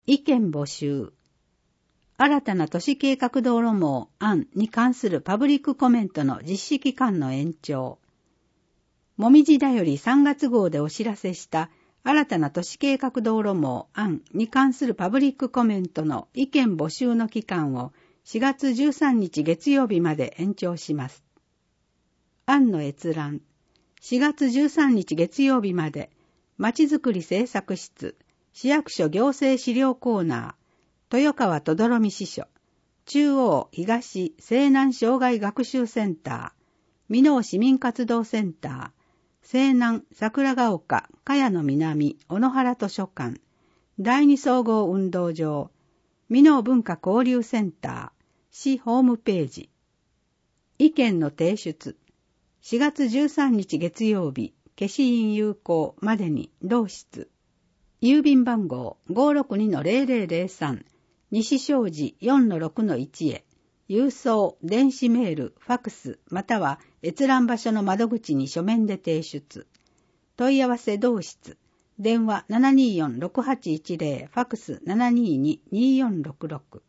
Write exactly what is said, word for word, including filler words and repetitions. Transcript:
意見募集。新たな都市計画道路網案に関するパブリックコメントの実施期間の延長。もみじだよりさんがつ号でお知らせした新たな都市計画道路網案に関するパブリックコメントの意見募集の期間をしがつじゅうさんにち月曜日まで延長します。案の閲覧。しがつじゅうさんにち月曜日まで、まちづくり政策室、市役所行政資料コーナー、豊川とどろみ支所、中央東西南障害学習センター、箕面市民活動センター、西南桜ヶ丘茅野南小野原図書館、第二総合運動場、箕面文化交流センター、市ホームページ。意見の提出。しがつじゅうさんにち月曜日、消印有効までに同室。郵便番号 ごーろくにのゼロゼロゼロさん、西小路 よんのろくのいち へ、郵送、電子メール、ファクス、または閲覧場所の窓口に書面で提出。問い合わせ同室。電話 ななにーよんろくはちいちゼロ、ファクス ななにーにーにーよんろくろく。